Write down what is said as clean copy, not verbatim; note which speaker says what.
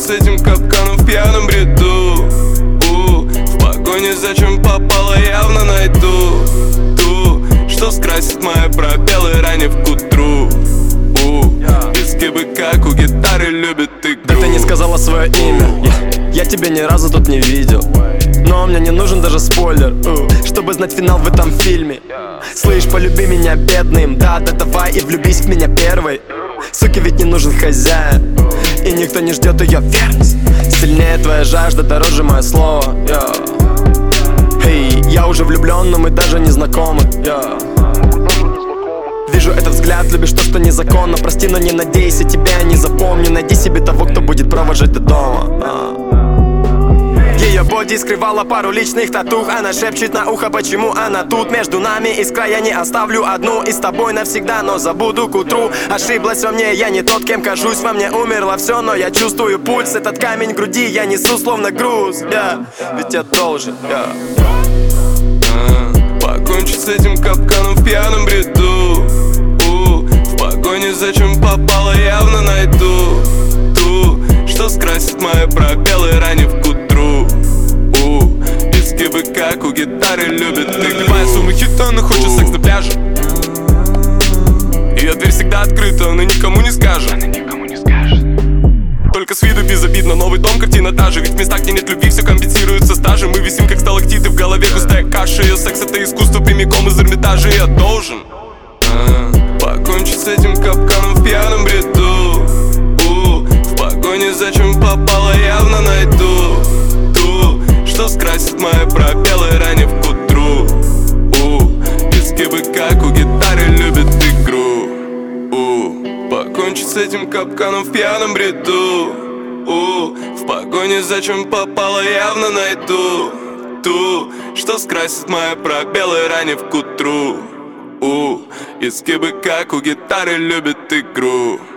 Speaker 1: с этим капканом в пьяном бреду. В погоне зачем попало, явно найду ту, что скрасит мои пробелы, ранив к утру. Диски бы как у гитары любит игру.
Speaker 2: Да ты не сказала свое имя, я тебя ни разу тут не видел. Но мне не нужен даже спойлер, чтобы знать финал в этом фильме. Слышь, полюби меня бедным, да давай и влюбись в меня первой. Суке ведь не нужен хозяин, и никто не ждет ее верность. Сильнее твоя жажда, дороже мое слово. Эй, я уже влюблен, но мы даже не знакомы. Вижу этот взгляд, любишь то, что незаконно. Прости, но не надейся, тебя не запомню. Найди себе того, кто будет провожать до дома. Ее боди скрывала пару личных татух. Она шепчет на ухо, почему она тут. Между нами искра, я не оставлю одну. И с тобой навсегда, но забуду к утру. Ошиблась во мне, я не тот, кем кажусь. Во мне умерло все, но я чувствую пульс. Этот камень в груди я несу словно груз, ведь я должен,
Speaker 1: Покончить с этим капканом в пьяном бреду. В погоне зачем попало, явно найду ту, что скрасит мои пробелы, ранив к утру. Диски бы как у гитары любит игру. Любая сумма хита, но хочет секс на пляже. Ее дверь всегда открыта, она никому не скажет. Только с виду безобидно, новый дом, картина та же. Ведь в местах, где нет любви, все компенсируется стажем. Мы висим, как сталактиты, в голове густая каша. Ее секс — это искусство прямиком из Эрмитажа. Я должен покончить с этим капканом в пьяном бреду. В погоне зачем попало, явно найду ту, что скрасит мои пробелы, ранив к утру. Диски бы как у гитары любит игру. Покончить с этим капканом в пьяном бреду. В погоне зачем попало, явно найду ту, что скрасит мои пробелы, ранив к утру. Диски бы как у гитары любит игру.